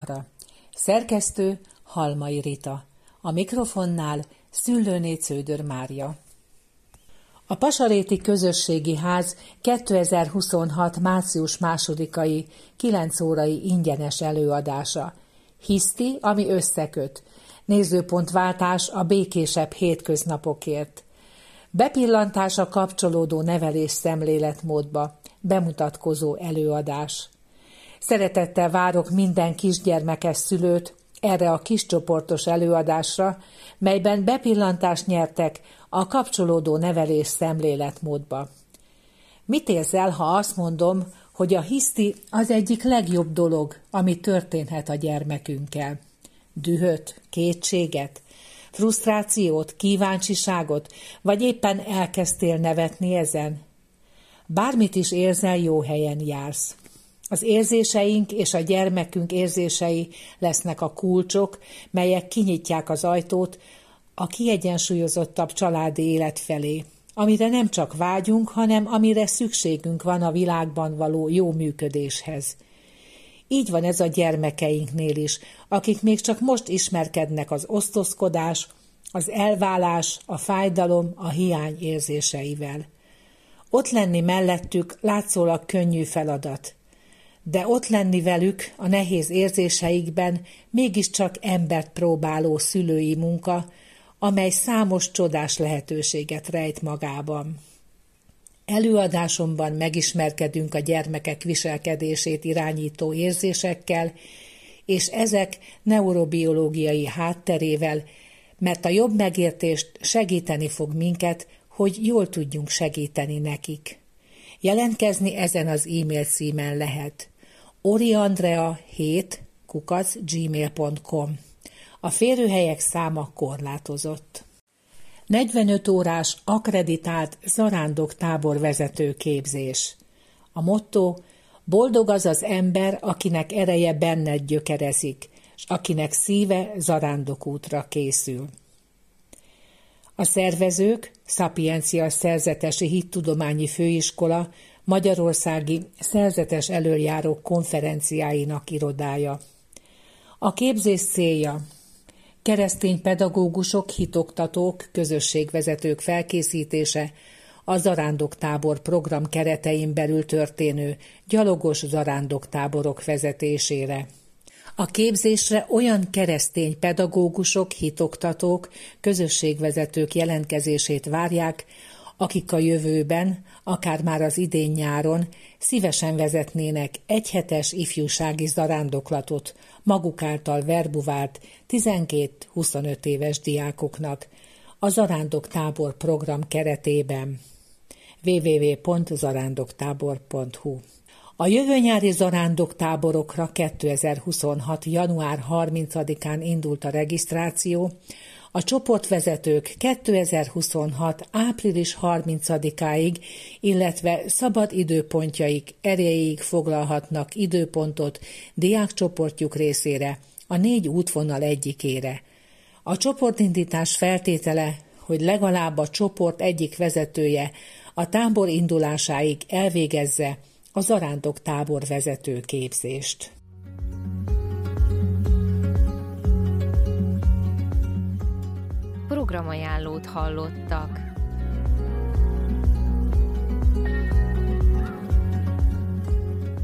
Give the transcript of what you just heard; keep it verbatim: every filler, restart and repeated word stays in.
napra. Szerkesztő Halmai Rita. A mikrofonnál Szüllőné Cződör Mária. A Pasaréti Közösségi Ház kétezer-huszonhat. március másodikai kilenc órai ingyenes előadása. Hiszti, ami összeköt. Nézőpontváltás a békésebb hétköznapokért. Bepillantás a kapcsolódó nevelés szemléletmódba. Bemutatkozó előadás. Szeretettel várok minden kisgyermekes szülőt erre a kiscsoportos előadásra, melyben bepillantást nyertek a kapcsolódó nevelés szemléletmódba. Mit érzel, ha azt mondom, hogy a hiszti az egyik legjobb dolog, ami történhet a gyermekünkkel? Dühöt, kétséget, frusztrációt, kíváncsiságot, vagy éppen elkezdtél nevetni ezen? Bármit is érzel, jó helyen jársz. Az érzéseink és a gyermekünk érzései lesznek a kulcsok, melyek kinyitják az ajtót a kiegyensúlyozottabb családi élet felé, amire nem csak vágyunk, hanem amire szükségünk van a világban való jó működéshez. Így van ez a gyermekeinknél is, akik még csak most ismerkednek az osztozkodás, az elválás, a fájdalom, a hiány érzéseivel. Ott lenni mellettük látszólag könnyű feladat, de ott lenni velük a nehéz érzéseikben mégiscsak embert próbáló szülői munka, amely számos csodás lehetőséget rejt magában. Előadásomban megismerkedünk a gyermekek viselkedését irányító érzésekkel, és ezek neurobiológiai hátterével, mert a jobb megértést segíteni fog minket, hogy jól tudjunk segíteni nekik. Jelentkezni ezen az e-mail címen lehet. oriandrea hét kukac gmail pont com. A férőhelyek száma korlátozott. negyvenöt órás akkreditált zarándok tábor vezető képzés. A motto: boldog az az ember, akinek ereje benned gyökerezik, s akinek szíve zarándokútra készül. A szervezők Szapiencia Szerzetesi Hittudományi Főiskola Magyarországi Szerzetes Elöljárók Konferenciáinak irodája. A képzés célja: keresztény pedagógusok, hitoktatók, közösségvezetők felkészítése a zarándoktábor program keretein belül történő gyalogos zarándoktáborok vezetésére. A képzésre olyan keresztény pedagógusok, hitoktatók, közösségvezetők jelentkezését várják, akik a jövőben, akár már az idén nyáron szívesen vezetnének egyhetes ifjúsági zarándoklatot maguk által verbuvált tizenkét-huszonöt éves diákoknak a Zarándoktábor program keretében. double-u double-u double-u pont zarándoktábor pont hu. A jövő nyári zarándoktáborokra kétezer-huszonhat. január harmincadikán indult a regisztráció, a csoportvezetők kétezer-huszonhat. április harmincadikáig, illetve szabad időpontjaik erejéig foglalhatnak időpontot diákcsoportjuk részére, a négy útvonal egyikére. A csoportindítás feltétele, hogy legalább a csoport egyik vezetője a tábor indulásáig elvégezze a zarándoktábor vezető képzést. Programajánlót hallottak.